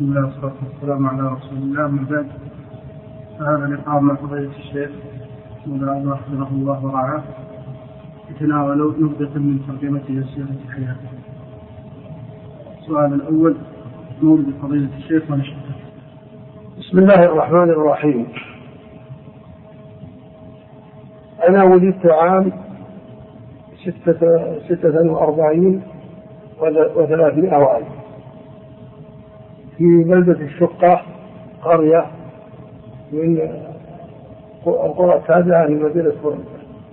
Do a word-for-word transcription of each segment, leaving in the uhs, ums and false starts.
بسم الله والصلاة والسلام على رسول الله. من بعد فهذا لقاء مع فضيلة الشيخ مولانا الله حفظه الله ورعاه يتناول نبذة من ترجمته وسيرة حياته. السؤال الأول: مولد فضيلة الشيخ ونشأته. بسم الله الرحمن الرحيم. أنا ولدت عام ستة, ستة وأربعين وثلاثمائة وألف في بلدة الشقة، قرية من القرى التابعة لمدينة بريدة.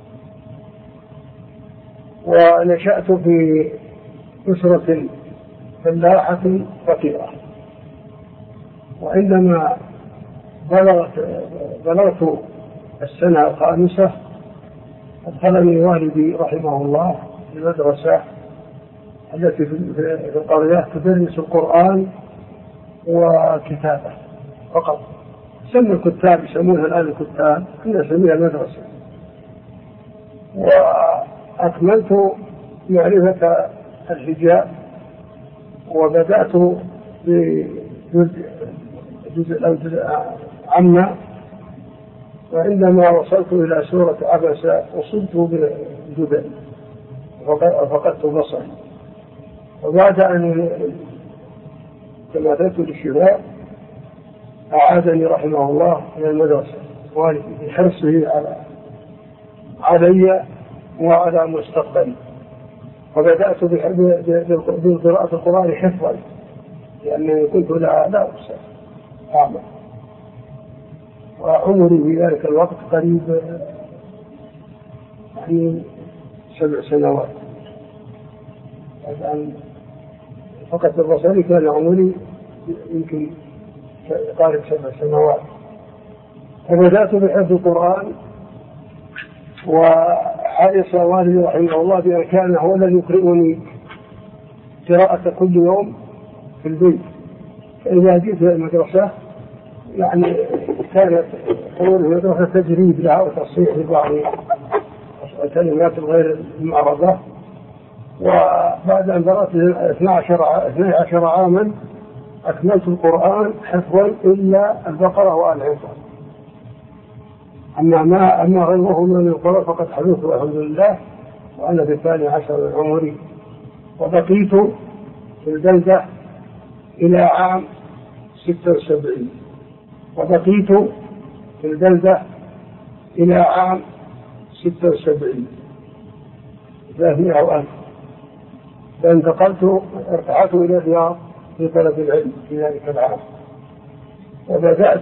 ونشأت في أسرة فلاحة فقيرة. وعندما بلغت بلغت السنة الخامسة أدخلني والدي رحمه الله في المدرسة التي في القرية تدرس القرآن وكتابة فقط. سموا الكتاب يسمونها الآن الكتاب، كنا نسميها المدرسة. وأكملت معرفة الحجاب وبدأت بجزء جزء عامة. وعندما وصلت إلى سورة عبس أصبت بالجبن وفقدت بصري. وبعد أن تماثلت للشفاء أعادني رحمه الله إلى المدرسة والدي بحرصه على علي وعلى مستقبلي. وبدأت بقراءة القرآن حفظا لأنني كنت لا لا أعمل. وعمري في ذلك الوقت قريب يعني سبع سنوات. الآن فقط البصري كان عمري يمكن قارب سبع سنوات. فبدأت بحفظ القرآن، وحرص والدي رحمه الله بأن كان هو الذي يقرئني قراءة كل يوم في البيت. فإذا جئت إلى المدرسة يعني كانت المدرسة تجريب لها وتصحيح لبعض الكلمات الغير المعرضة. وبعد أن بلغت اثني عشر عاما أكملت القرآن حفظا إلا البقرة وآل عمران. أما ما أما غيره من القرآن فقد حفظته الحمد لله وأنا في الثاني عشر من عمري. وبقيت في البلدة إلى عام ستة وسبعين. وبقيت في البلدة إلى عام ستة وسبعين ثلاثمائة وألف. فانتقلت ارتحت إلى الرياض في طلب العلم في ذلك العام. وبدأت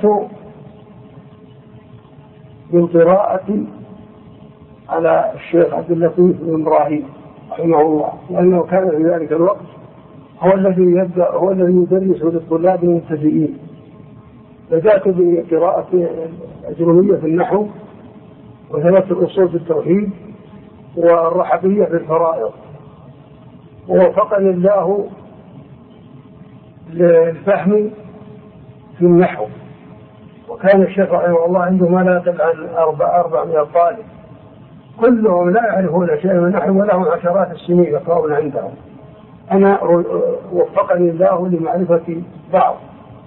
بالقراءة على الشيخ عبد اللطيف بن إبراهيم رحمه الله، لأنه كان في ذلك الوقت هو الذي يبدأ هو الذي يدرس للطلاب المبتدئين. بدأت بقراءة أجرومية في النحو وثلاث الأصول في التوحيد والرحبية في الفرائض. ووفقني الله للفهم في النحو. وكان الشيخ رحمه الله عنده ما لا يقل عن أربع أربعمائة طالب كلهم لا يعرفون شيئا من النحو ولهم عشرات السنين يقرؤون عندهم. أنا وفقني الله لمعرفة بعض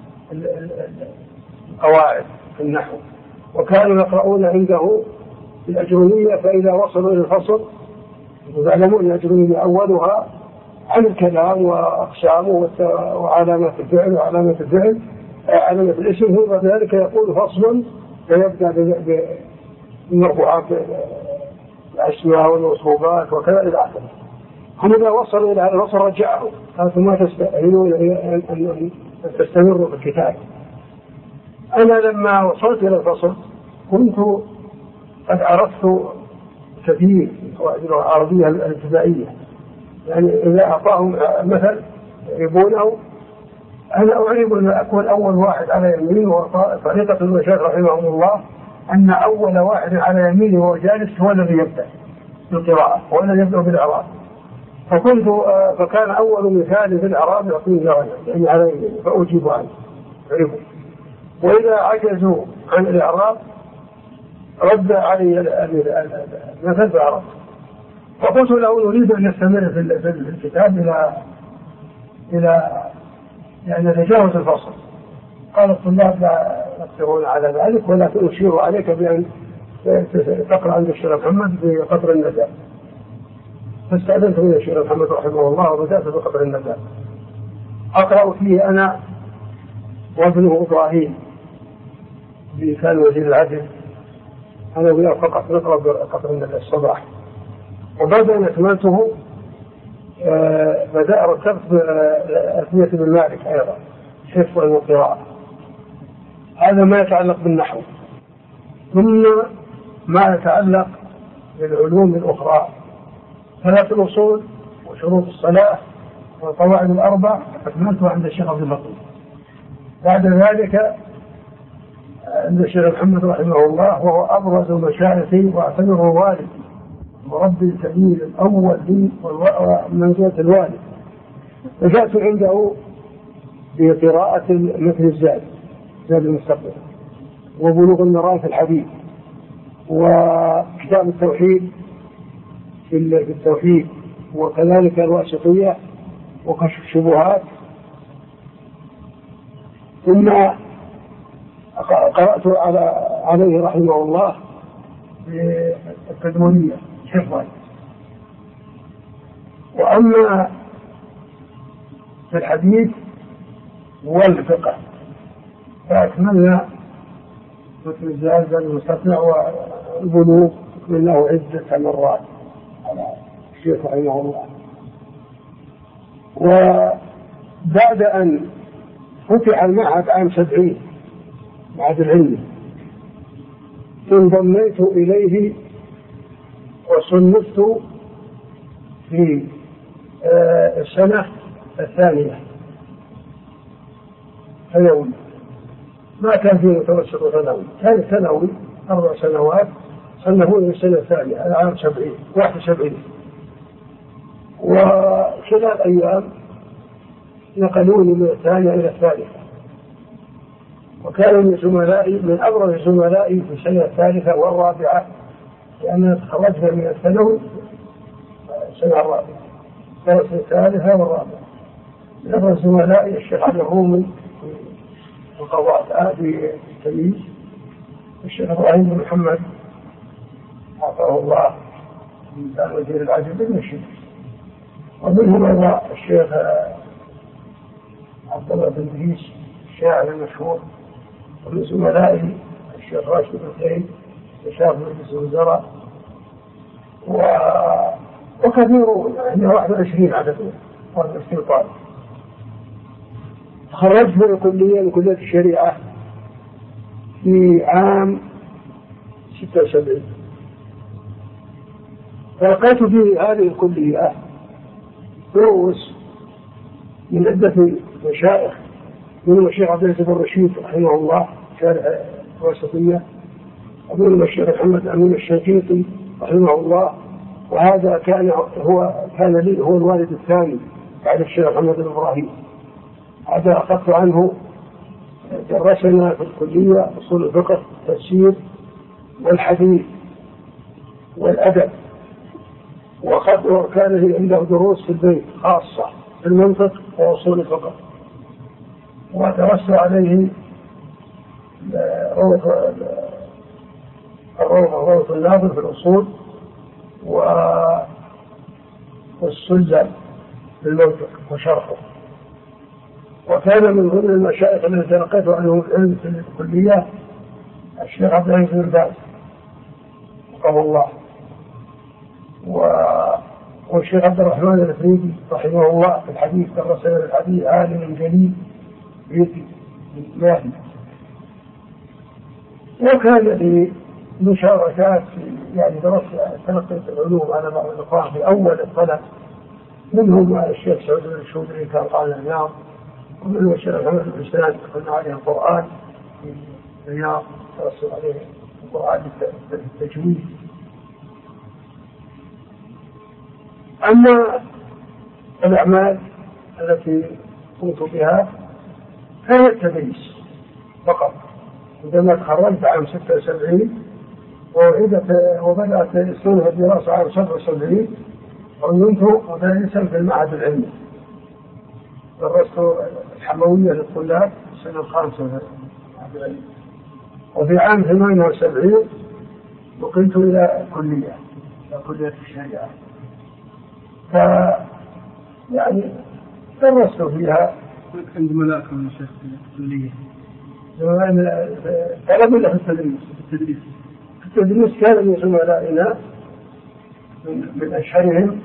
القواعد في النحو. وكانوا يقرؤون عنده الأجرومية، فإذا وصلوا إلى الفصل تعلمون الأجرومية أولها عن الكلام وأقسامه وعلامات الفعل وعلامات الفعل علامة الاسم. ثم ذلك يقول فصل ويبدأ بالمرفوعات الأسماء والموصوفات وكذا إلى آخره. هم إذا وصلوا إلى هذا الوصل رجعوا قالوا ما تستأهلون أن تستمروا في الكتاب. أنا لما وصلت إلى الفصل كنت قد عرفت كثير قواعد العربية الابتدائية، يعني إذا أعطاهم مثل يعرفونه. أنا أعرف أن أكون أول واحد على يمينه. وطريقة المشايخ رحمهم الله أن أول واحد على يمينه وهو جالس هو الذي يبدأ بالقراءة، هو الذي يبدأ بالإعراب. فكنت فكان أول مثال في الإعراب يعطيني يعني على يمينه فأجيب عنه أعرفه. وإذا عجزوا عن الإعراب رد علي المثل فعرفت. فقلت له نريد أن نستمر في الكتاب إلى إلى يعني تجاوز الفصل. قال الطلاب لا يقدرون على ذلك ولكن أشير عليك بأن تقرأ عند الشيخ محمد بقدر النداء. فاستأذنت من الشيخ محمد رحمه الله وبدأت بقدر النداء أقرأ فيه أنا وابنه إبراهيم اللي كان وزير العدل، أنا وياه فقط نقرأ بقدر النداء الصباح. وبعد أن أكملته آه بدأ ركبت ألفية بن مالك أيضا حفظا وقراءة. هذا ما يتعلق بالنحو. ثم ما يتعلق بالعلوم الأخرى، ثلاث الأصول وشروط الصلاة والقواعد الأربع أكملتها عند الشيخ عبد اللطيف. بعد ذلك عند الشيخ محمد رحمه الله وهو أبرز مشايخي وأعتبره والدي وربي الكبير الأول لي ومنزلة الوالد. رجعت عنده بقراءة مثل الزاد زاد المستقبل وبلوغ المرام في الحديث وكتاب التوحيد في التوحيد وكذلك الواسطية وكشف الشبهات. ثم قرأت على عليه رحمه الله في التدمرية حفظا. وأما في الحديث والفقه فأكملنا مثل الزاد المستطيع والبلوغ أكملناه عدة مرات على الشيخ رحمه الله. وبعد أن فتح المعهد عام سبعين معهد العلمي انضميت إليه وصنفت في السنة الثانية ثانوي. ما كان فيه متوسط ثانوي، كان ثانوي أربع سنوات صنفوني في السنة الثانية على عام سبعين واحد وسبعين. وخلال أيام نقلوني من الثانية إلى الثالثة. وكان من زملائي من أبرز زملائي في السنة الثالثة والرابعة لأننا تخرجنا من الثانوي السنة الرابعة درس الثالثة والرابعة. من أبرز زملائي الشيخ علي الرومي في القضاء في التمييز، الشيخ إبراهيم بن محمد عطاه الله كان وزير العدل بن الشيخ، ومنهم أيضا الشيخ عبد الله بن إدريس الشاعر المشهور. ومن زملائي الشيخ راشد بن خيل شاف مجلس الوزراء وكثيرون يعني واحد وعشرين عددهم واحد وعشرين طالب. تخرجت من الكلية من كلية الشريعة في عام ستة وسبعين. فلقيت في هذه الكلية دروس من عدة مشايخ منهم الشيخ عبد العزيز بن رشيد رحمه الله شارع الواسطية، ومنهم الشيخ محمد أمين الشنقيطي رحمه الله، وهذا كان هو كان لي هو الوالد الثاني بعد الشيخ محمد بن إبراهيم. هذا أخذت عنه. درسنا في الكلية أصول الفقه التفسير والحديث والأدب، وكان لي عنده دروس في البيت خاصة في المنطق وأصول الفقه. ودرست عليه روضة روضة الناظر في الأصول والسلم في المنطق وشرحه. وكان من ضمن المشايخ الذين تلقيت عنهم العلم في الكلية الشيخ عبد العزيز بن باز رحمه الله، والشيخ عبد الرحمن الافريدي رحمه الله في الحديث درسنا الحديث عالم جليل بيتي بالماهي. وكان لي مشاركات في يعني درست تلقيت العلوم على بعض الإخوان في أول الطلب، منهم الشيخ سعود بن الشودري كان قال الرياض، ومنهم الشيخ محمد بن حسان قلنا عليه القرآن في الرياض درسوا عليه القرآن بالتجويد. أما الأعمال التي قمت بها كانت تدريس فقط. عندما تخرجت عام ستة وسبعين وبدأت السنة الدراسة عام سبعة وسبعين، عينت مدرسا في المعهد العلمي، درست الحموية للطلاب السنة الخامسة، وفي عام ثمانية وسبعين نقلت إلى كلية إلى كلية الشريعة، ف يعني درست فيها. عند ملاكم يا شيخ في الكلية طلب ولا في التدريس؟ في التدريس. في التدريس كان من زملائنا من أشهرهم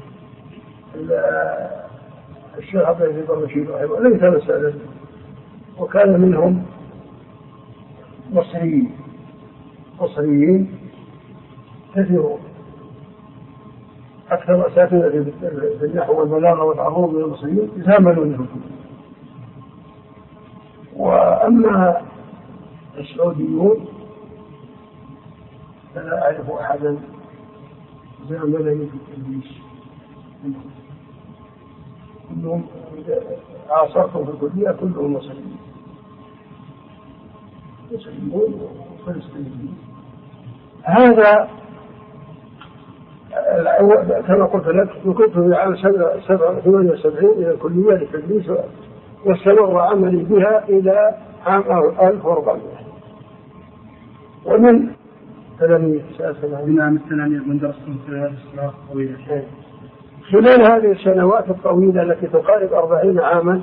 الشيخ عبد العزيز الرشيد رحمه الله، ليس مسألة، وكان منهم مصريين مصريين كثيرون، أكثر أساتذة في النحو والبلاغة والعروض من المصريين يزاملونهم. وأما السعوديون فلا أعرف أحدا زاملني في التدريس، كلهم عاصرتهم في الكلية كلهم مصريين مصريون وفلسطينيين. هذا كما قلت لك كنت في عام ثمانية وسبعين إلى الكلية للتدريس، واستمر عملي بها إلى عام ألف وأربعمائة. ومن ثمانية من عام الثانية من درستم في هذه السنوات الطويلة. خلال هذه السنوات الطويلة التي تقارب أربعين عاما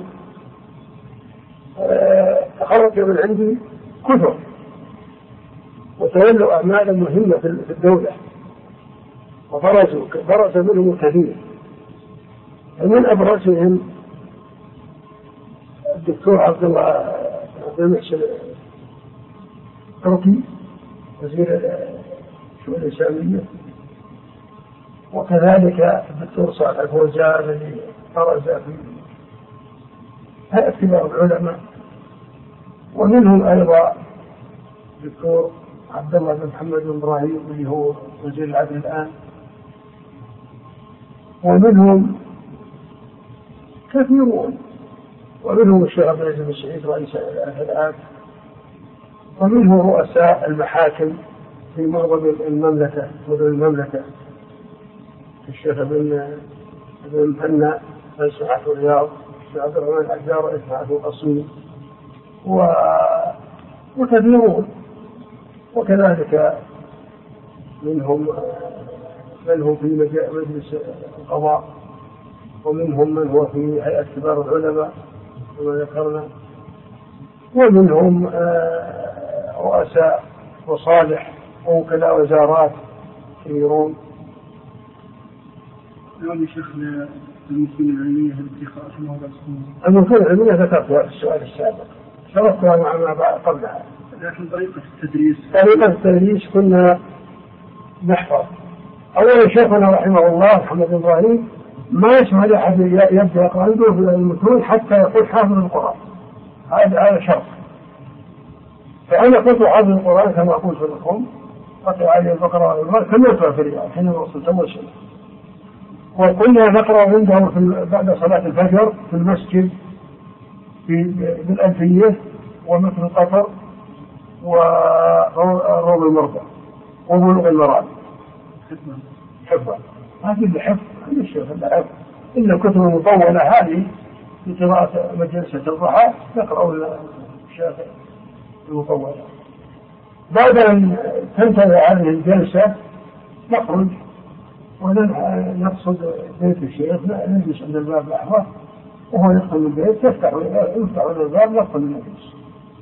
خرج من عندي كثر وتولوا أعمالا مهمة في الدولة، وبرزوا برز منهم كثير. ومن أبرزهم الدكتور عبد الله عبد المحسن التركي وزير الشؤون الإسلامية، وكذلك الدكتور صالح الفوزان الذي برز في هيئة كبار العلماء، ومنهم أيضا الدكتور عبد الله بن محمد بن إبراهيم اللي هو وزير العدل الآن، ومنهم كثيرون، ومنهم الشيخ عبد العزيز بن سعيد رئيس الهيئات، ومنهم رؤساء المحاكم في معظم المملكة مدن المملكة، الشيخ ابن ابن محنى رئيس محافظ الرياض، الشيخ عبد الرحمن الحجار رئيس محافظ القصيم، وكثيرون. وكذلك منهم منهم في مجلس القضاء، ومنهم من هو في هيئة كبار العلماء كما ذكرنا، ومنهم رؤساء وصالح ووكلاء وزارات كثيرون. نعم يا شيخ، المسؤولية العلمية الاتخاذ في موضوع السنة. المسؤولية العلمية ذكرتها في السؤال السابق، شرحتها مع ما قبلها. لكن طريقة التدريس طريقة التدريس كنا نحفظ. أولا شيخنا رحمه الله محمد بن إبراهيم ما يسمح لأحد يبدأ يقرأ عنده في المتون حتى يقول حافظ القرآن، هذا هذا شرط. فأنا كنت حافظ القرآن كما أقول في الأخوم، قطع عليه البقرة والغمار كما يقرأ في الرياض حين وصلت أول سنة. وكنا نقرأ عنده بعد صلاة الفجر في المسجد بالألفية ومثل القطر وروض المرضى وبلوغ المراد حفظا. هذه الحفظ هذا الشيء الحفظ. إن الكتب المطولة هذه في قراءة مجلسة الضحى نقرأ الشافعي المطولة. بعد أن تنتهي هذه الجلسة نخرج ونقصد بيت الشيخ، نجلس عند الباب لحظة وهو يدخل من البيت، يفتح يفتح الباب ندخل من المجلس.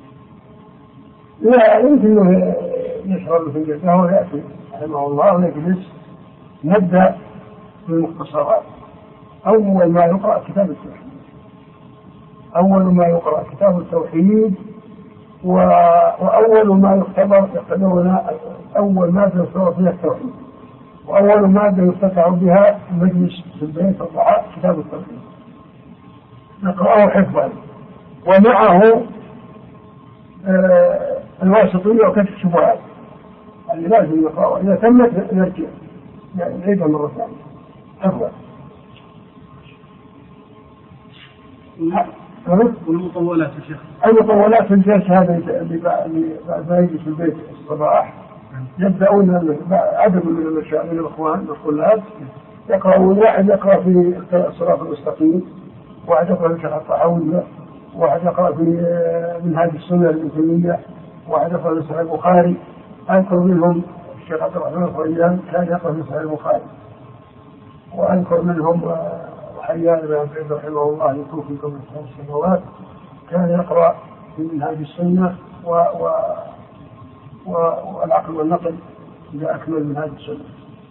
لا يمكن يشرب في الجلسة، هو يأتي رحمه الله ونجلس نبدأ بالمختصرات. أول ما يقرأ كتاب التوحيد أول ما يقرأ كتاب التوحيد وأول ما يختبر يختبرنا أول مادة يختبر فيها التوحيد، وأول مادة يفتتح بها المجلس في البيت الضحى كتاب التوحيد نقرأه حفظا، ومعه آه الواسطية وكشف الشبهات اللي لازم نقرأه. إذا تمت نرجع يعني نعيدها مرة ثانية حفظا. والمطولات يا شيخ، المطولات في الجلسة هذا اللي بعد ما يجلس في البيت الصباح يبدأون عدد من المشايخ من الأخوان والطلاب يقرأون، واحد يقرأ في الصراط المستقيم، واحد يقرأ في شرح الطحاوية، واحد يقرأ في منهاج السنة ابن تيمية، واحد يقرأ في صحيح البخاري. أذكر منهم الشيخ عبد الرحمن الخويان كان يقرأ في صحيح البخاري، وأذكر منهم حيان بن عبد رحمه الله الكوفي قبل خمس سنوات كان يقرأ في منهاج السنة و... و... و... والعقل والنقل إذا أكمل منهاج السنة.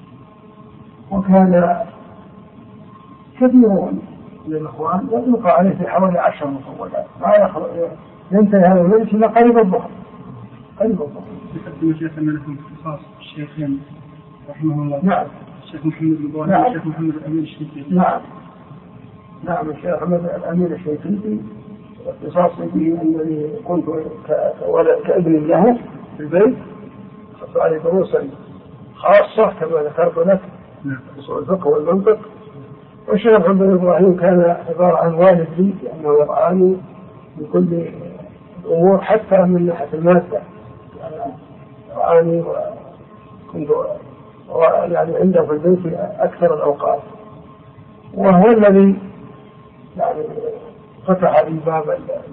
وكان كثير من الإخوان يطلق عليه في حوالي عشر مطولات ما ينتهي هذا المجلس إلى قريب الظهر. قريب الظهر. يقدم شيخنا لكم اختصاص الشيخين رحمه الله. نعم. الشيخ محمد البواني نعم. والشيخ محمد الأمين الشنقيطي. نعم. نعم الشيخ محمد الأمين الشنقيطي اختصاصي به أنني كنت كابن له في البيت خصص عليه دروسا خاصة كما ذكرت لك في أصول الفقه والمنطق. والشيخ محمد إبراهيم كان عبارة عن والد لي لأنه يرعاني بكل الأمور حتى من ناحية المادة، يعني يرعاني وكنت يعني عنده في البيت أكثر الأوقات، وهو الذي يعني فتح لي باب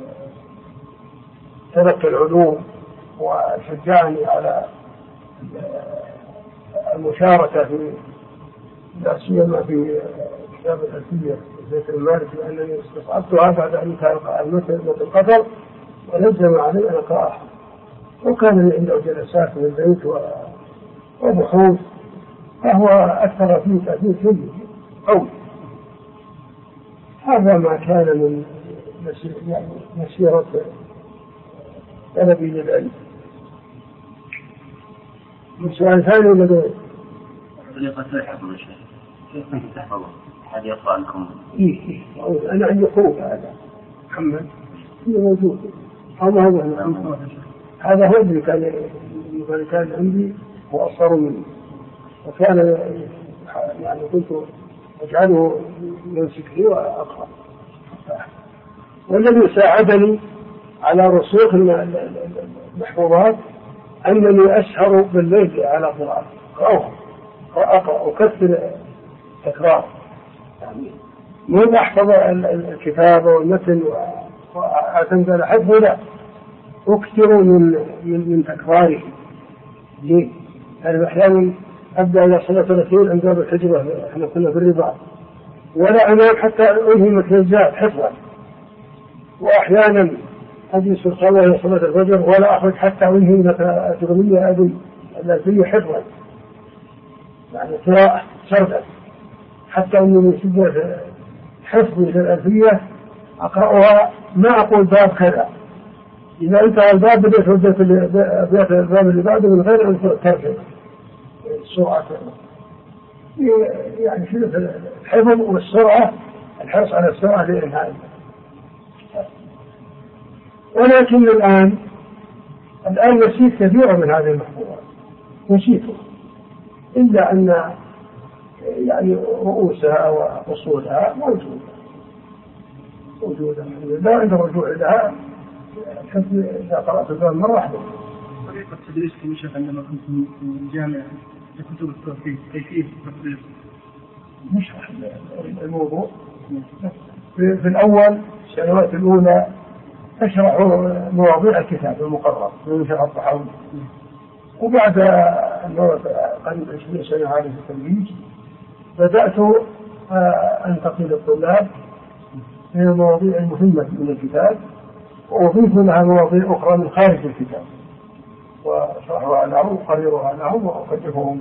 تلقي العلوم وشجعني على المشاركة في لا سيما في كتاب الألفية زيت المالك، لأنني استصعبتها بعد أن كان مثل القدر ولزم علي أن أقرأها، وكان لي عنده جلسات في البيت وبحوث، فهو أكثر فيه تأثير فيه قوي. هذا ما كان من يعني مسيرة طلبي للعلم. سؤال ثاني لدي طريقة الحفظ يا شيخ، كيف كنت تحفظه؟ هل يقرأ لكم؟ إيه إيه أنا عندي أخوه هذا محمد هو موجود. هذا هو هذا هو اللي كان اللي كان عندي وأصغر مني، وكان يعني كنت أجعله يمسك لي وأقرأ. والذي ساعدني على رسوخ المحفوظات أنني أسهر بالليل على قراءة أقرأ وكثر تكرار، يعني مو أحفظ الكتاب والمتن وأعتمد على حفظه، لا أكثر من من من تكراره. ليه؟ يعني أحيانا أبدأ إلى صلاة الرسول عند باب الحجرة، إحنا كنا في الرباط، ولا أنام حتى أنهي متنزات حفظا، وأحيانا أجلس القوة إلى صلاة الفجر ولا أخرج حتى أنهي الأجرمية أبي الألفية حفظا، يعني قراءة سردا، حتى أني من شدة حفظي للألفية أقرأها ما أقول باب كذا، إذا انتهى الباب بدأت ردت الباب اللي بعده من غير أن ترجع السرعة، يعني شدة الحفظ والسرعة، الحرص على السرعة لإنهاء. ولكن الآن الآن نسيت كثيرا من هذه المحفوظات، نسيته، إلا أن يعني رؤوسها وأصولها موجودة موجودة الحمد لله، عند الرجوع لها كنت إذا قرأت الباب مرة واحدة. طريقة تدريسكم يا شيخ عندما كنتم في الجامعة كتب التوحيد كيفية التدريس؟ نشرح الموضوع في الأول السنوات الأولى أشرح مواضيع الكتاب المقرر من شرح الطحاوي، وبعد قريب عشرين سنة هذه في التدريس بدأت أنتقل الطلاب من المواضيع المهمة من الكتاب وأضيف لها مواضيع أخرى من خارج الكتاب وأشرحها لهم وأقررها لهم وأكلفهم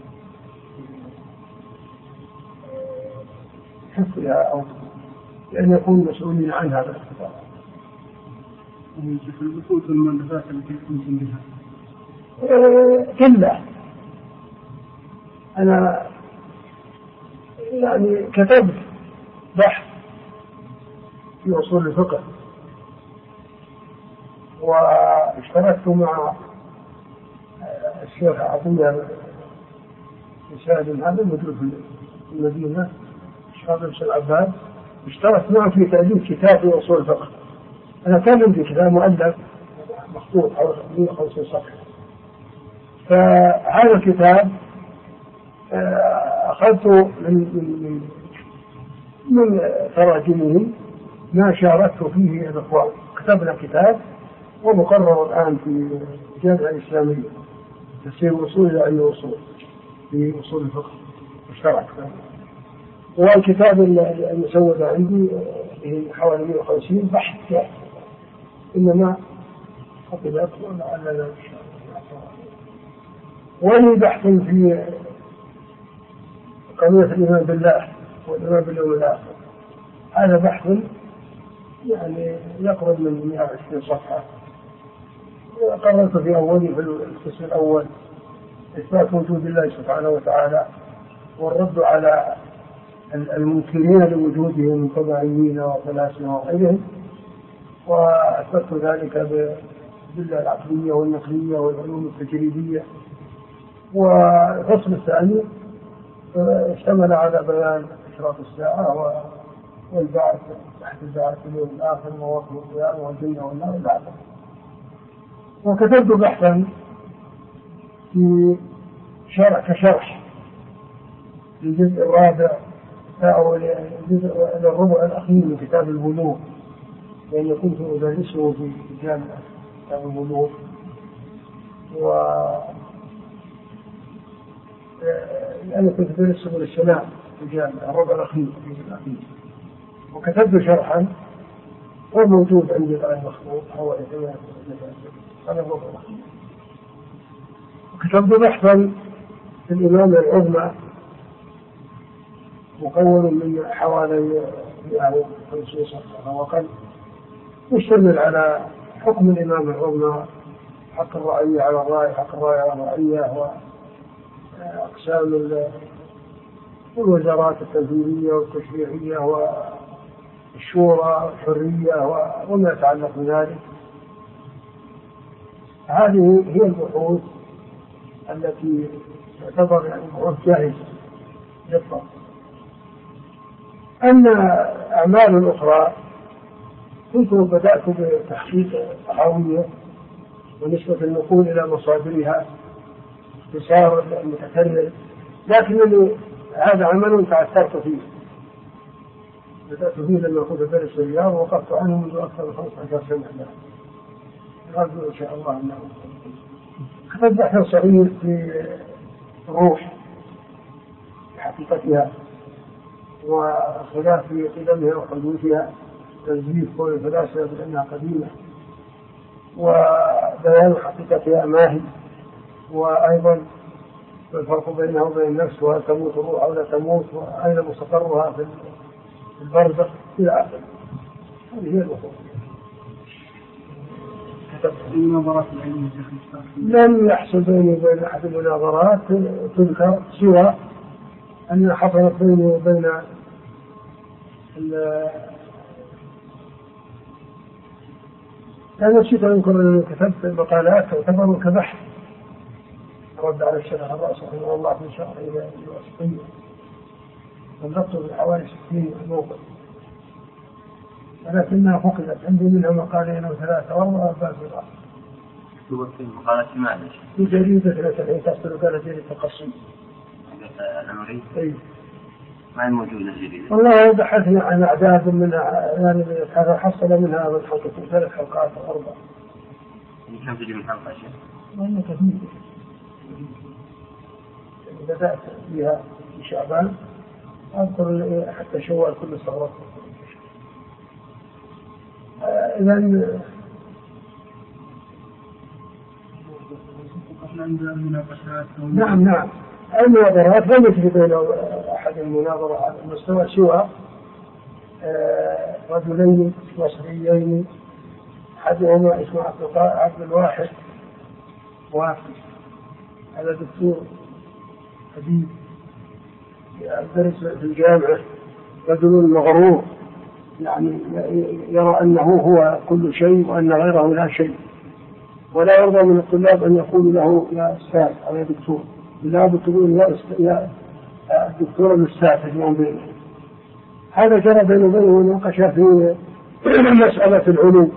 حفظها أو لأن يكونوا مسؤولين عن هذا الكتاب. في البحوث والمؤلفات التي كنتم بها كلا أنا يعني كتبت بحث في أصول الفقه، واشتركت مع الشيخ عطية مساعد هذا المدير في المدينة الشيخ بن العباد، اشتركت معه في تأليف كتاب في أصول الفقه. أنا كان عندي كتاب مؤلف مخطوط حوالي مئة وخمسين صفحة، فهذا الكتاب أخذته من من من تراجمه ما شاركت فيه الإخوان. كتبنا كتاب ومقرر الآن في الجامعة الإسلامية تفسير أصول إلى أي أصول في أصول الفقه مشترك. والكتاب المسودة عندي حوالي مئة وخمسين بحث كامل، إنما خطبت ولعلنا إن شاء الله. ولي بحث في قضية الإيمان بالله والإيمان باليوم الآخر، هذا بحث يعني يقرب من مئة وعشرين صفحة. قررت في أولي في القسم الأول إثبات وجود الله سبحانه وتعالى والرد على المنكرين لوجوده من طبيعيين وفلاسفة وغيرهم، وأثبت ذلك بالله العقلية والنقلية والعلوم التجريبية. والفصل الثاني اشتمل على بيان أشراط الساعة والبعث تحت البعث اليوم الآخر ووقت القيامة والجنة والنار إلى آخره. وكتبت بحثا في شرح كشرح للجزء الرابع أو الجزء الربع الأخير من كتاب البلوغ، لأني كنت أدرسه في جامعة كتاب البلوغ، و لأني كنت أدرس سبل السلام في الجامعة الربع الأخير الجزء الأخير، وكتبت شرحا وموجود عندي الآن مخطوط حوالي ثمانية أنا الربع الأخير. وكتبت بحثا في الإمامة العظمى مكون من حوالي يعني خمسين صفحة وقل، يشتمل على حكم الإمامة العظمى، حق الرعية على الرعية، حق الرعية على الرعية، وأقسام الوزارات التنفيذية والتشريعية والشورى والحرية وما يتعلق بذلك. هذه هي البحوث التي تعتبر يعني بحوث جاهزة للطلب. أما أعمال أخرى كنت بدأت بتحقيق طحاوية ونسبة النقول إلى مصادرها اختصار المتكرر، لكنني هذا عمل تعثرت فيه. بدأت فيه لما كنت أدرس الرياض ووقفت عنه منذ أكثر من خمسة عشر سنة الآن. أرجو إن شاء الله أنه كتبت بحث صغير في الروح بحقيقتها وخلاف في قدمها وحدوثها، تزييف قول الفلاسفة بأنها قديمة وبيان حقيقتها ما هي، وأيضا الفرق بينها وبين النفس، وهل تموت الروح أو لا تموت، وأين مستقرها في البرزخ إلى آخره. هذه هي الوصول. المناظرات العلمية لم يحصل بيني وبين أحد المناظرات تذكر سوى أن حصلت بيني وبين أنا نسيت أن أذكر أنني كتبت المقالات تعتبر كبحث رد على الشيخ الرأس رحمه الله في شهر إلى الواسطية، بلغته بحوالي ستين موقع، ولكنها فقدت عندي منها مقالين أو ثلاثة وأربعة باب الآخر. في مقالات معلش في جريدة التي تصل قال جريدة القصيم الأمري. أي ما هي موجودة الجريدة؟ والله بحثنا عن أعداد منها، يعني هذا حصل منها من حلقة ثلاث حلقات أو أربع. كم تجي من حلقة شيء؟ والله كثير. بدأت فيها في شعبان، أذكر حتى شوال كل صغرات. إذن نعم نعم المناظرات لم يجري بين أحد المناظرة على المستوى سوى رجلين مصريين، أحدهما اسمه عبد الواحد وافي، هذا دكتور حديث يدرس في الجامعة، رجل مغرور يعني يرى أنه هو كل شيء وأن غيره لا شيء، ولا يرضى من الطلاب أن يقول له يا أستاذ أو يا دكتور، لا بتقول يا دكتور الأستاذ اليوم بينه. هذا جرى بينه وبينه وناقش في مسألة العلوم،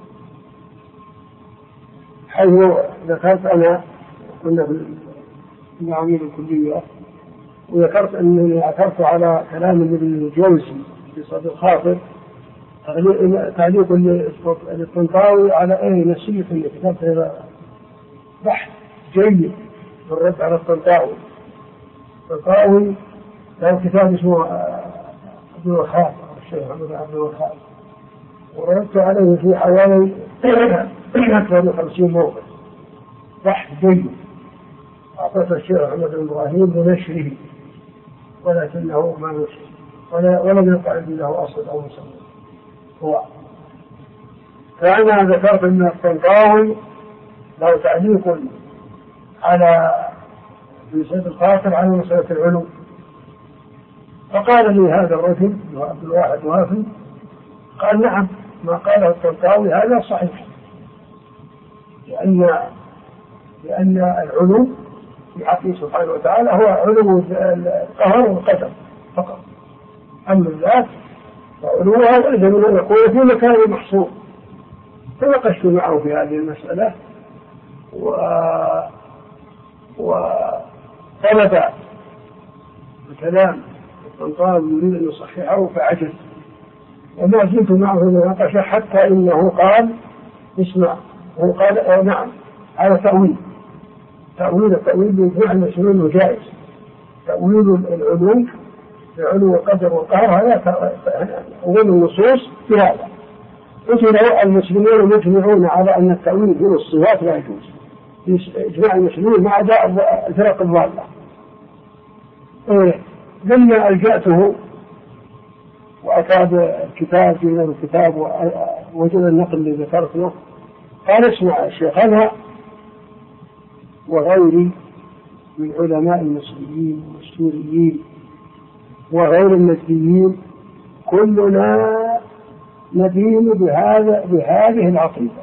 حيث ذكرت أنا كنا في معامل الكلية وذكرت أنني اعترضت على كلام ابن الجوزي في صدر الخاطر تعليق للطنطاوي على أي نسيق في كتاب بحث جيد في الرد على الطنطاوي. الطنطاوي له كتاب اسمه عبد الوهاب، الشيخ عبد الوهاب، وردت عليه في حوالي أكثر من خمسين موقع، بحث جيد أعطته الشيخ محمد بن إبراهيم بنشره، ولكنه ما نشر ولا ولم يقع عندي له أصل أو مسمى هو. فأنا ذكرت أن الطنطاوي له تعليق على ابن سيد الخاطر على مسألة العلو، فقال لي هذا الرجل عبد الواحد وافي، قال نعم ما قاله الطنطاوي هذا صحيح، لأن لأن العلو في حقه سبحانه وتعالى هو علو القهر والقدر فقط، أما الذات وعلوها وليس من أن يكون في مكان محصور. تناقشت معه في هذه المسألة و وطلب الكلام الطنطاوي يريد أن يصححه فعجز، وما زلت معه مناقشة حتى إنه قال اسمع، هو قال آه نعم على تأويل تأويل التأويل بإجماع المسلمين وجائز، تأويل العلوم بعلو القدر والقهر هذا تأويل النصوص في هذا. قلت له المسلمين مجمعون على أن التأويل في الصفات لا يجوز في إجماع المسلمين ما عدا الفرق الضالة. لما ألجأته وأتى الكتاب في الكتاب ووجد النقل اللي ذكرت له، قال اسمع الشيخ أنا وغيري من علماء المصريين والسوريين وغير النجديين كلنا ندين بهذا بهذه العقيدة،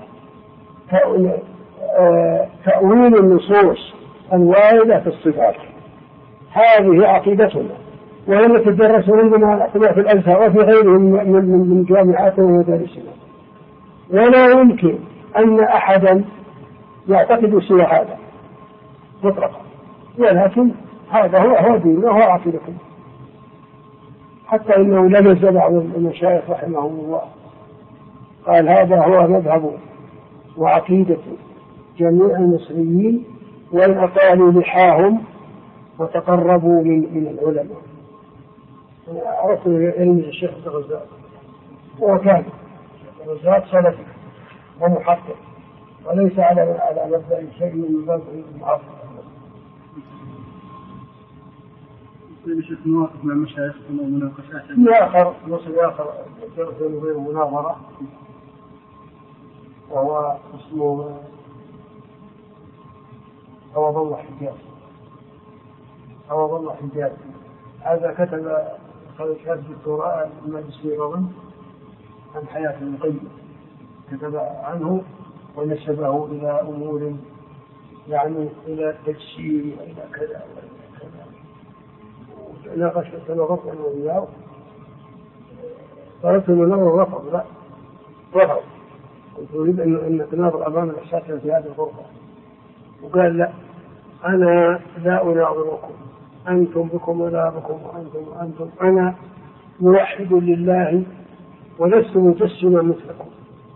تأويل النصوص الواردة في الصفات، هذه عقيدتنا وهي تدرس عندنا في الأزهر وفي غيرهم من جامعات ومدارسنا، ولا يمكن أن أحدا يعتقد سوى هذا مطلقا، ولكن هذا هو هو ديننا وهو عقيدتنا. حتى إنه لمز بعض المشايخ رحمهم الله قال هذا هو مذهب وعقيدة جميع المصريين وإن أطالوا لحاهم وتقربوا من من العلماء. عرفت علم الشيخ الغزالي وكان الغزالي سلفي ومحقق وليس على على مبدأ شيء من باب المعاصر. الشيخ مواقف مع المشايخ ومناقشات آخر نص آخر بينه وبين مناظرة وهو اسمه عوض الله حجاز عوض الله حجاز هذا كتب خلال الدكتوراه الماجستير عن حياة ابن القيم، كتب عنه ونسبه إلى أمور يعني إلى التجسير وإلى كذا وإلى كذا، ناقشت تنظرت أنه إياه قالت له نظر رفض لا رفض، قلت أريد أن نتناظر أمام الأساتذة في هذه الغرفة، وقال لا أنا لا أناظركم أنتم بكم ولا بكم وأنتم وأنتم، أنا موحد لله ولست مجسما مثلكم.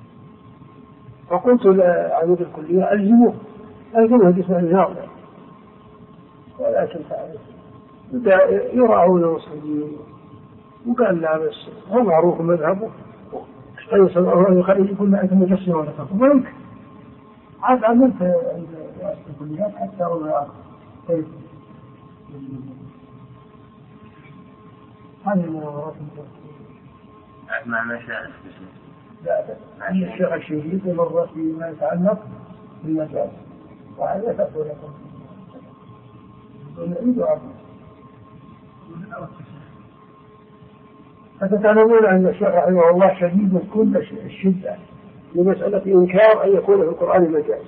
فقلت لعميد الكلية ألزموه ألزموه جسم الناظر، ولكن تعرف يراعون المسلمين، وقال لا بس هو معروف مذهبه فيصل الله يقول يقول ما أنت مجسما ولا تقوم ويمكن عاد عملت عند رئاسة الكليات حتى رؤى كيف هذه المناظرات مع مشايخ. لا عن الشيخ الشهيد مرة فيما يتعلق بالمجال وهذا تقول لكم ونعيد عبد فتتعلمون أن الشيخ رحمه الله شديد كل الشدة لمسألة إنكار أن يكون في القرآن مجاز،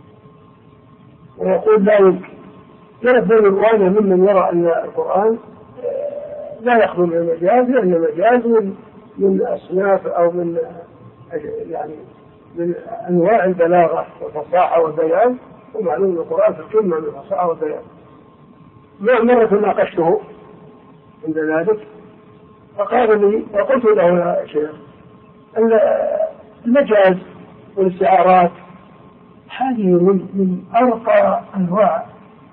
ويقول لا يمكن. ينبغي الرواية ممن يرى أن القرآن لا يخلو من المجاز، لأن المجاز من, من أصناف أو من يعني من أنواع البلاغة والفصاحة والبيان، ومعلوم القرآن في الكلمة من الفصاحة والبيان. مرة ناقشته عند ذلك فقال لي وقلت له يا شيخ المجاز والاستعارات هذه من من أرقى أنواع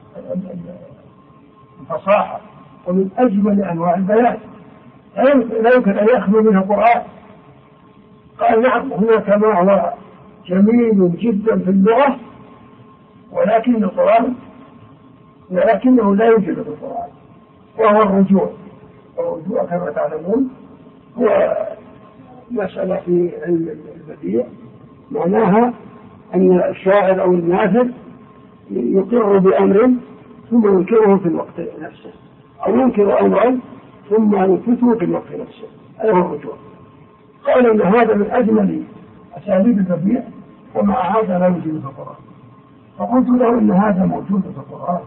الفصاحة ومن أجمل أنواع البيان، لا يمكن أن يخلو منها القرآن. قال نعم هناك ما هو جميل جدا في اللغة ولكن القرآن ولكنه لا يوجد في القرآن، وهو الرجوع. والرجوع كما تعلمون هو مسألة في علم البديع، معناها أن الشاعر أو الناثر يقر بأمر ثم ينكره في الوقت نفسه، أو ينكر أمرا ثم يثبته في الوقت نفسه، هذا هو الرجوع. قال إن هذا من أجمل أساليب البديع ومع هذا لا يوجد في القرآن. فقلت له إن هذا موجود في القرآن،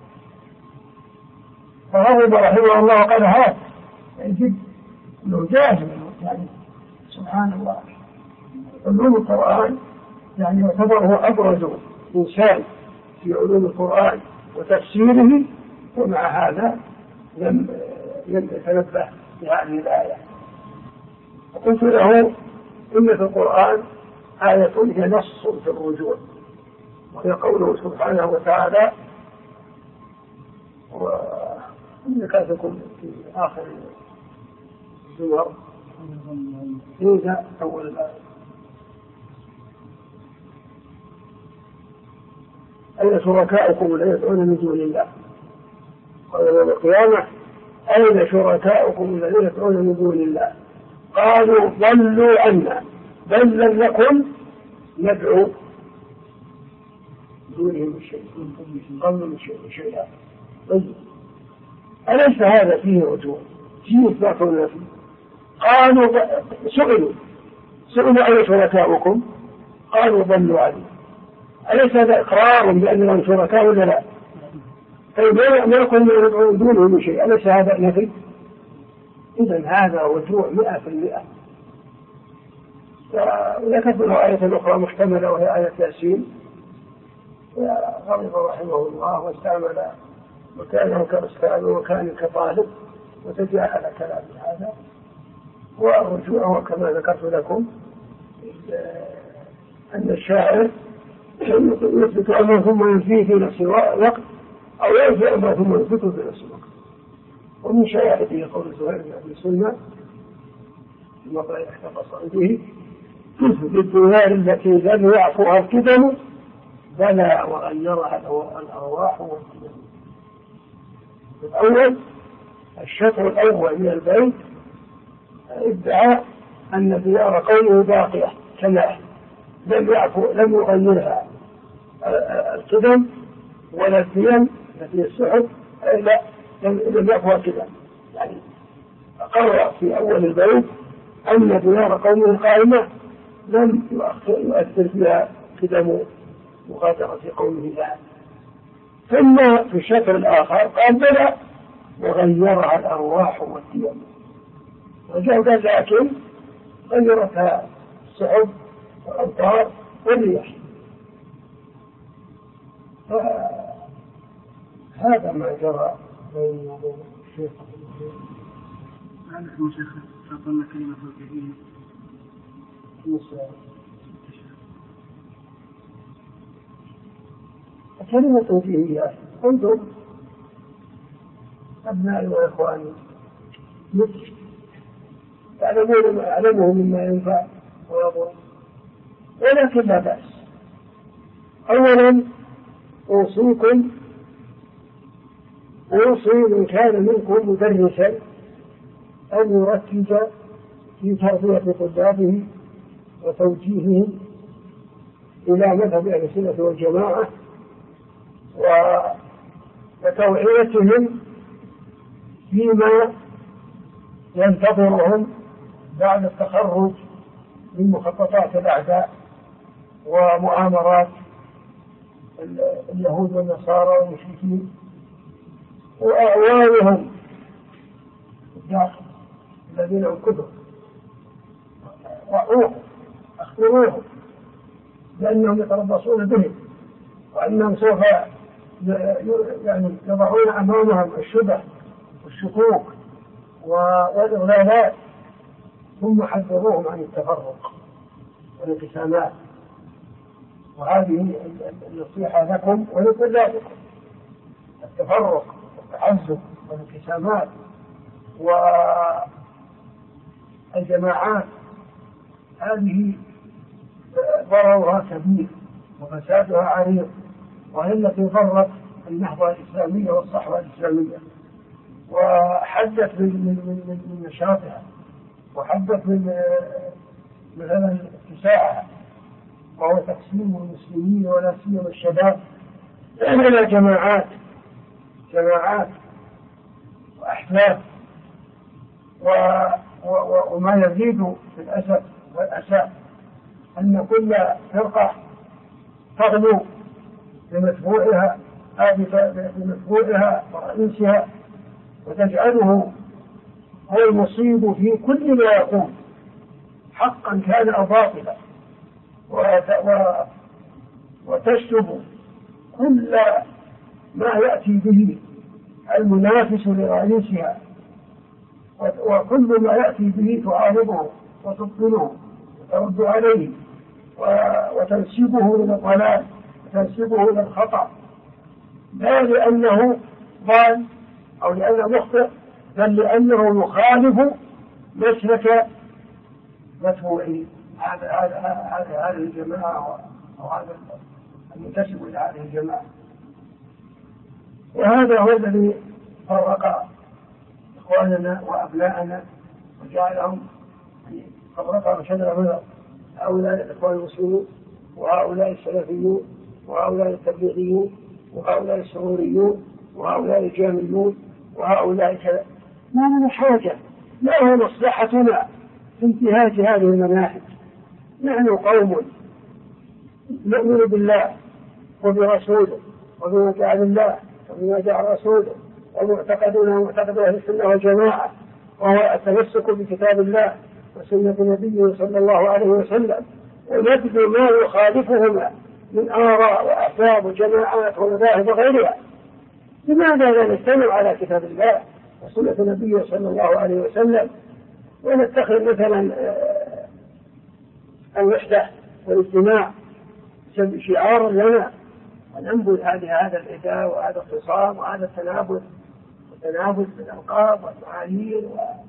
فغضب رحمه الله وقال هذا يجب أنه جاهز يعني سبحان الله. علوم القرآن يعني يعتبر هو أبرز إنسان في علوم القرآن وتفسيره، ومع هذا لم لم يتنبه بهذه الآية. وقلت له إن في القرآن آية هي نص في الرجوع، وهي قوله سبحانه وتعالى وإنك تكون في آخر الزمر إذا أول الآية أين شركاؤكم الذين يدعون من دون الله؟ قال يوم القيامة أين شركاؤكم الذين يدعون من دون الله؟ قالوا ضلوا عنا بل لم نكن ندعو دونهم شيء قبل شيئا. أليس هذا فيه رجوع فيه إثبات النفي؟ قالوا سئلوا سئلوا أين شركاؤكم؟ قالوا ضلوا عنا. أليس هذا إقرار بأنهم شركاء ولا لا؟ طيب ما يكون ندعو دونهم شيء، أليس هذا نفي؟ إذن هذا رجوع مئة في المئة. وذكرت له آية أخرى محتملة وهي آية ياسين، غضب رحمه الله واستعمل مكانه كأستاذ ومكان كطالب وتجاهل كلام هذا. والرجوع هو كما ذكرت لكم أن الشاعر يثبت أمره ثم ينفيه في نفس الوقت، أو ينفي أمره ثم يثبته في نفس الوقت. ومن شواهده قول زهير بن أبي سلمى في مطلع احتفظ به تثبت الدوار التي لم يعفوها الكدم بلى وغيرها الأرواح والكدم. الأول الشطر الأول من البيت ادعى أن ديار قومه باقية كما لم يعفو لم يغيرها الكدم ولا الديم التي السحب، لا لم يعفوها الكدم. يعني أقر في أول البيت أن ديار قومه قائمة لم يؤثر فيها كدم مغادرة قومه لها. ثم في الشطر الآخر قال بلى وغيرها الأرواح والديم، وجاء قال لكن غيرتها السحب والأمطار والرياح. هذا ما جرى بين الشيخ نحن شيخ أعطانا كلمة توجيهية كلمة توجيهية. أنتم أبنائي وإخواني مثل تعلمون ما أعلمه مما ينفع ويضر، ولكن لا بأس. أولا أوصيكم أوصي من كان منكم مدرسا أن يركز في تربية طلابه وتوجيههم إلى مذهب أهل السنة والجماعة وتوعيتهم فيما ينتظرهم بعد التخرج من مخططات الأعداء ومؤامرات اليهود والنصارى والمشركين وأعوانهم الداخل الذين هم كثر. وعوهم أخبروهم بأنهم يتربصون بهم وأنهم سوف يعني يضعون أمامهم الشبه والشكوك والإغلالات ثم حذروهم عن التفرق والانقسامات. وهذه النصيحة لكم ولطلابكم: التفرق والتعزب والانقسامات والجماعات هذه ضررها كبير وفسادها عريض، وهي التي ضرت النهضة الإسلامية والصحوة الإسلامية، وحدت من نشاطها، وحدت من مثلا اتساعها، وهو تقسيم المسلمين ولا سيما الشباب إلى جماعات جماعات وأحزاب، وما يزيد في الأسف والأسى أن كل فرقة تغلو بمتبوعها بمتبوعها ورئيسها، وتجعله هو المصيب في كل ما يقول حقا كان أو باطلا، وتشتم كل ما يأتي به المنافس لرئيسها، وكل ما يأتي به تعارضه وتبطله وترد عليه وتنسبه إلى الضلال وتنسبه إلى الخطأ، لا لأنه ضال أو لأنه مخطئ، بل لأنه يخالف مسلك متبوعين هذا هذا هذه الجماعة أو هذا المنتسب إلى هذه الجماعة. وهذا هو الذي فرق إخواننا وأبناءنا وجعلهم فرقهم شجرة من هؤلاء الإخوان المسلمين وهؤلاء السلفيون وهؤلاء التبليغيون وهؤلاء السروريون وهؤلاء الجامعيون وهؤلاء كذا. ما لنا حاجة، ما هو مصلحتنا في انتهاج هذه المناهج؟ نحن قوم نؤمن بالله وبرسوله وبما جاء بالله وبما جاء رسوله، ومعتقدنا معتقد أهل السنة والجماعة، وهو التمسك بكتاب الله وسنة نبيه صلى الله عليه وسلم، ونبذ ما يخالفهما من آراء وأحزاب وجماعات ومذاهب وغيرها. لماذا لا نجتمع على كتاب الله وسنة نبيه صلى الله عليه وسلم، ونتخذ مثلا الوحدة والاجتماع شعارا لنا، وننبذ هذه هذا العداء وهذا الخصام وهذا التنابذ والتنابذ بالألقاب والمعايير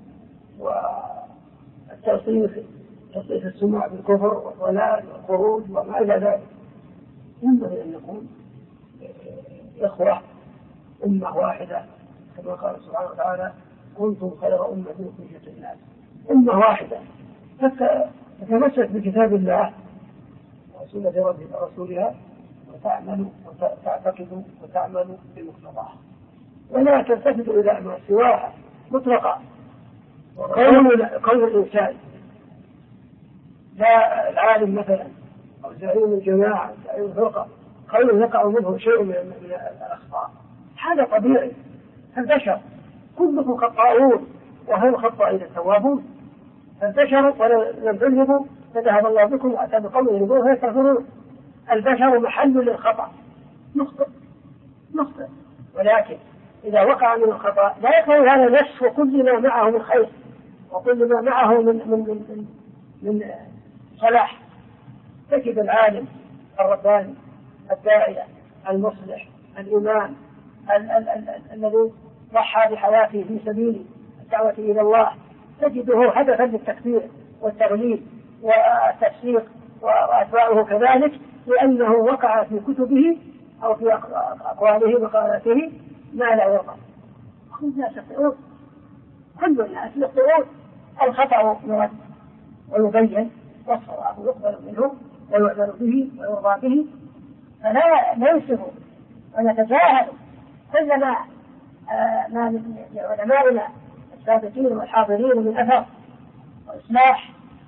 والتصنيف تصنيف السماع بالكفر والضلال والخروج وما إلى ذلك. ينبغي أن نكون إخوة أمة واحدة، كما قال سبحانه وتعالى: كنتم خير أمة أخرجت للناس. أمة واحدة تتمسك بكتاب الله وسنة رسولها، وتعمل وتعتقد وتعمل بمقتضاها، ولا تلتفت إلى ما سواها مطلقا. قول الإنسان لا العالم مثلا أو زعيم الجماعة زعيم الفرقة قول يقع منه شيء من الأخطاء، هذا طبيعي. البشر كلكم خطاؤون وهم خطائين التوابون، فالبشر ولم تلهبوا فذهب الله بكم وأتى بقوم يريدون فيستغفرون. البشر محل للخطأ، نخطئ نخطئ ولكن إذا وقع من الخطأ لا يكون هذا نسف كل ما معه من خير وكل ما معه من من من, من صلاح. تجد العالم الرباني الداعية المصلح الإمام الذي ضحى بحياته في سبيل الدعوة إلى الله، تجده هدفا للتكفير والتغليل والتفسيق وأتباعه كذلك، لأنه وقع في كتبه أو في أقواله ومقالاته ما لا يرضى. كل الناس يخطئون، كل الناس يخطئون. الخطأ يرد ويبين والصواب يقبل منه ويعذر به ويرضى به، فلا ننسب ونتجاهل كل ما آه ما لعلمائنا السابقين والحاضرين من أثر وإصلاح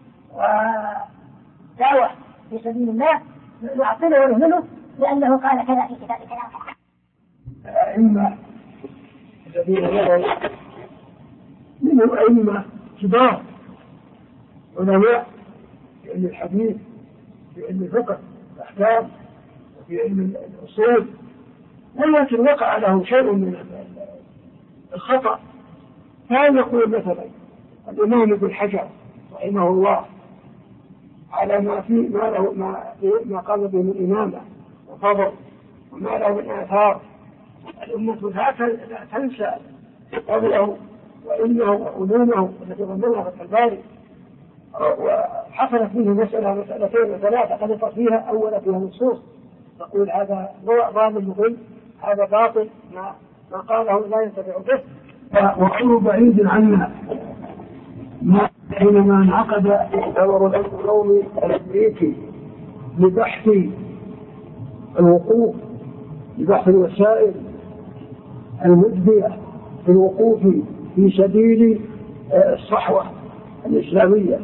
ودعوة في سبيل الله، نعطله ونهمله لأنه قال كذا في كتاب كذا. الأئمة الذين يرون منهم أئمة كبار علماء في علم الحديث في علم الفقه الأحكام وفي علم الأصول، ولكن وقع لهم شيء من الخطأ. كان يقول مثلا الإمام ابن حجر رحمه الله على ما في ما له ما ما قام به من إمامة وفضل وما له من آثار. الأمة لا تنسى فضله وإنه وعلومه التي ضمنها فتح الباري، وحصلت منه مسألة مسألتين وثلاثة قد فيها أولا فيها نصوص تقول هذا ضامن مضل، هذا باطل، ما ما قاله لا ينتفع به، وغير بعيد عنا. ما حينما انعقد مؤتمر الأمن القومي الأمريكي لبحث الوقوف لبحث الوسائل المجدية في الوقوف في سبيل الصحوة الإسلامية،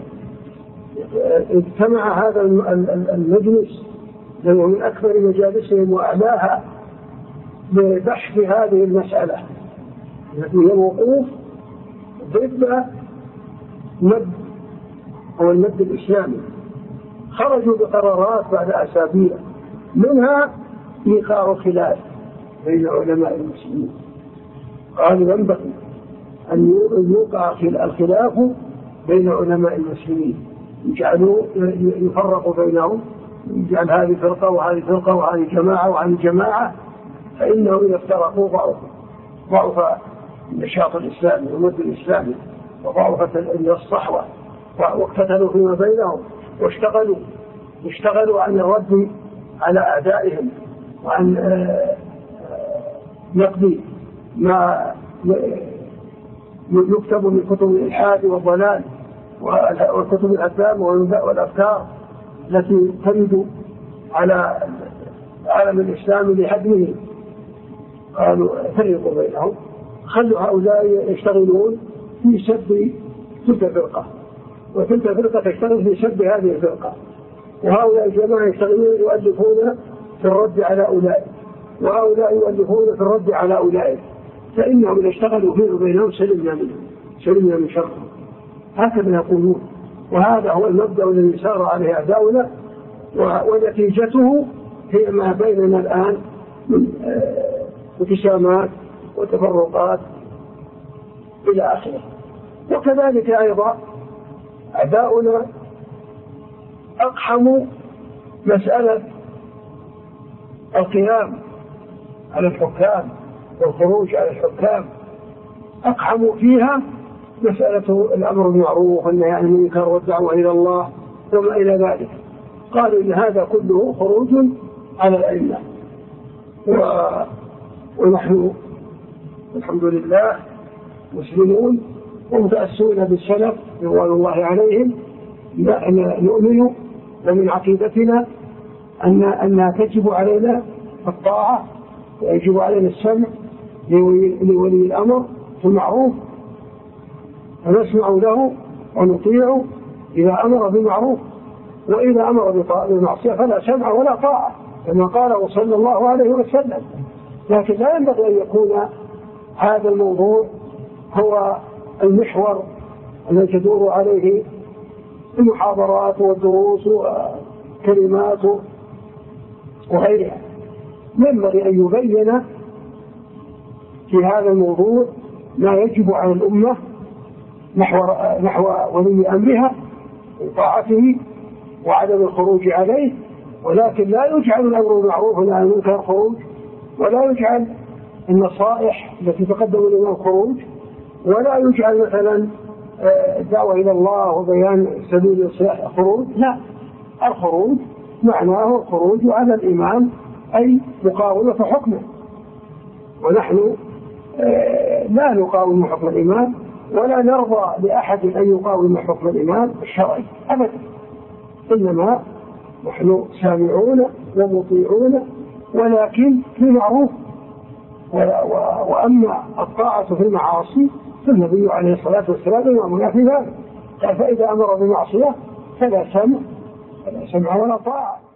اجتمع هذا المجلس لأنه من أكبر مجالسهم وأعلاها لبحث هذه المسألة التي هي الوقوف ضد مد هو المد الإسلامي. خرجوا بقرارات بعد أسابيع، منها إيقاع خلاف بين علماء المسلمين، قالوا ينبغي أن يوقع الخلاف بين علماء المسلمين، يجعلوا يفرقوا بينهم، يجعل هذه فرقة وهذه فرقة وهذه جماعة وهذه جماعة، فإنه إذا افترقوا ضعف ضعف النشاط الإسلامي والمد الإسلامي وضعفت الصحوة، واقتتلوا فيما بينهم واشتغلوا اشتغلوا عن الرد على أعدائهم وعن نقد ما يكتب من كتب الإلحاد والضلال وكتب الأفلام والأفكار التي ترد على العالم الإسلامي لهدمه. قالوا فرقوا بينهم، خلوا هؤلاء يشتغلون في سب تلك الفرقة وتلك الفرقة تشتغل في سب هذه الفرقة، وهؤلاء الجماعة يشتغلون يؤلفون في الرد على أولئك، وهؤلاء يؤلفون في الرد على أولئك، فإنهم إذا اشتغلوا فيه بينهم سلمنا منهم سلمنا من شرهم، هكذا يقولون. وهذا هو المبدأ الذي سار عليه أعداؤنا، ونتيجته هي ما بيننا الآن من انقسامات وتفرقات إلى آخره. وكذلك أيضا أعداؤنا أقحموا مسألة القيام على الحكام والخروج على الحكام، أقحموا فيها مسألة الأمر بالمعروف والنهي عن المنكر والدعوة إلى الله وما إلى ذلك. قالوا إن هذا كله خروج على الأئمة، ونحن الحمد لله مسلمون ومتأسون بالسلف رضوان الله عليهم، نؤمن ومن عقيدتنا أن أنها تجب علينا الطاعة ويجب علينا السمع لولي الأمر في المعروف، فنسمع له ونطيع إذا أمر بالمعروف، وإذا أمر بالمعصية فلا سمع ولا طاعة كما قاله صلى الله عليه وسلم. لكن لا ينبغي أن يكون هذا الموضوع هو المحور الذي تدور عليه المحاضرات والدروس وكلمات وغيرها. ينبغي أن يبين في هذا الموضوع ما يجب على الأمة نحو, نحو ولي أمرها وطاعته وعدم الخروج عليه، ولكن لا يجعل الأمر بالمعروف والنهي عن المنكر خروج، ولا يجعل النصائح التي تقدم الإمام خروج، ولا يجعل مثلا الدعوة إلى الله وبيان سبيل الإصلاح خروج. لا، الخروج معناه الخروج على الإمام أي مقاومة حكمه، ونحن لا نقاوم حكم الإمام ولا نرضى لأحد أن يقاوم حكم الإمام الشرعي أبدا، إنما نحن سامعون ومطيعون ولكن في معروف. وأما الطاعة في المعاصي فالنبي عليه الصلاة والسلام يأمرنا في ذلك، قال فإذا أمر بمعصية فلا سمع فلا سمع ولا طاعة.